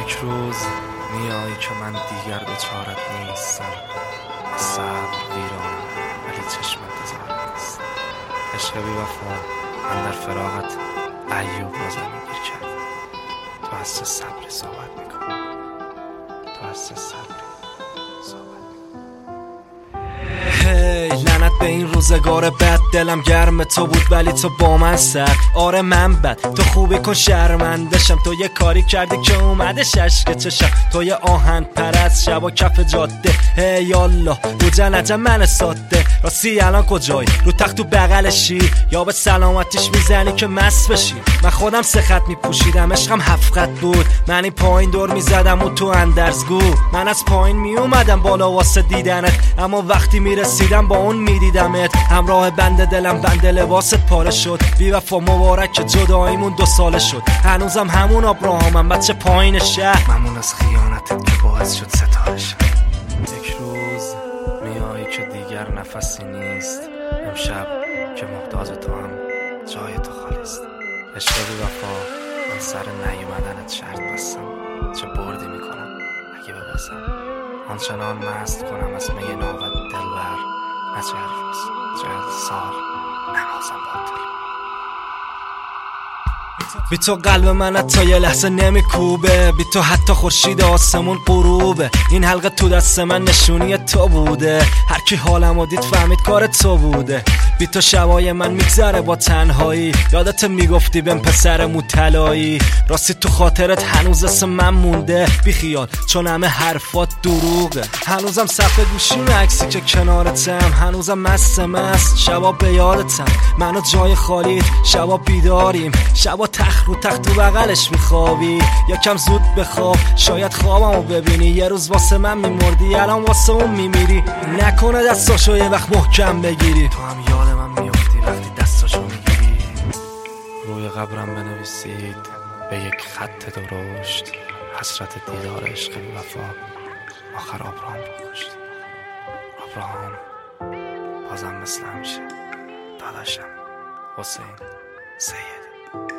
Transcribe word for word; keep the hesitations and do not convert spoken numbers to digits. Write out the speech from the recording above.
یک روز میایی که من دیگر دوچارت نیستم. صبر ویرانم ولی چشم انتظارت نیست. عشق بی وفا من در فراقت ایوب روزم گیر کرد. تو از چه صبری صحبت میکنی؟ تو از چه صبری صحبت هی لعنت به این روزگار بد، دلم گرم تو بود ولی تو با من سر. آره من بد، تو خوبی کن شرمندشم. تو یه کاری کردی که اومده ششک چشم. تو یه آهن پرست شب و کف جاده. هی یالله رو جنجم من ساده. راستی الان کجایی؟ رو تخت تو بغلشی یا به سلامتیش میزنی که مست بشی؟ من خودم سه خط میپوشیدم، عشقم هفت خط بود. من این پایین دور میزدم و تو اندرزگو. من از پایین میومدم بالا واسه دیدنت، اما وقتی میرسیدم با اون میدیدمت. همراه بند دلم بند لباست پاره شد. بی وفا مبارک که جداییمون دو ساله شد. هنوزم همون ابراهامم بچه پایین شهر. ممنون از خیانتت که باعث شد ستاره شد. یک روز میایی که دیگر نفسی نیست. امشب که محتاج تو هم جای تو خالیست. عشق بی وفا من سر نیومدنت شرط بستم. چه بردی میکنم اگه ببازم. آنچنان مست کنم از می نوبت دلبر. نه چهل روز چهل سال نمازم باطل. بی تو قلب من حتی یه لحظه نمیکوبه. بی تو حتی خورشید آسمون غروبه. این حلقه تو دست من نشونی تو بوده. هر کی حالمو دید فهمید کار تو بوده. بی تو شبای من میگذره با تنهایی. یادت میگفتی بهم پسر موطلایی. راستی تو خاطرت هنوز اسم من مونده. بی خیال چون همه حرفات دروغه. هنوزم صفحه گوشیم عکسی که کنارتم. هنوزم مست مست شبا به یادتم. منو جای خالیت شبا بیداریم. شبا تخت رو تخت تو بغلش میخوابی. یکم زود بخواب شاید خوابمو ببینی. یه روز واسه من میمردی الان واسه اون میمیری. نکنه دستاشو یه وقت محکم بگیری. تو هم یاد من میافتی وقتی دستاشو میگیری. روی قبرم بنویسید به یک خط درشت. حسرت دیدار عشق بی وفا آخر ابراهام رو کشت. ابراهام بازم مثل همیشه داداشم حسین سید.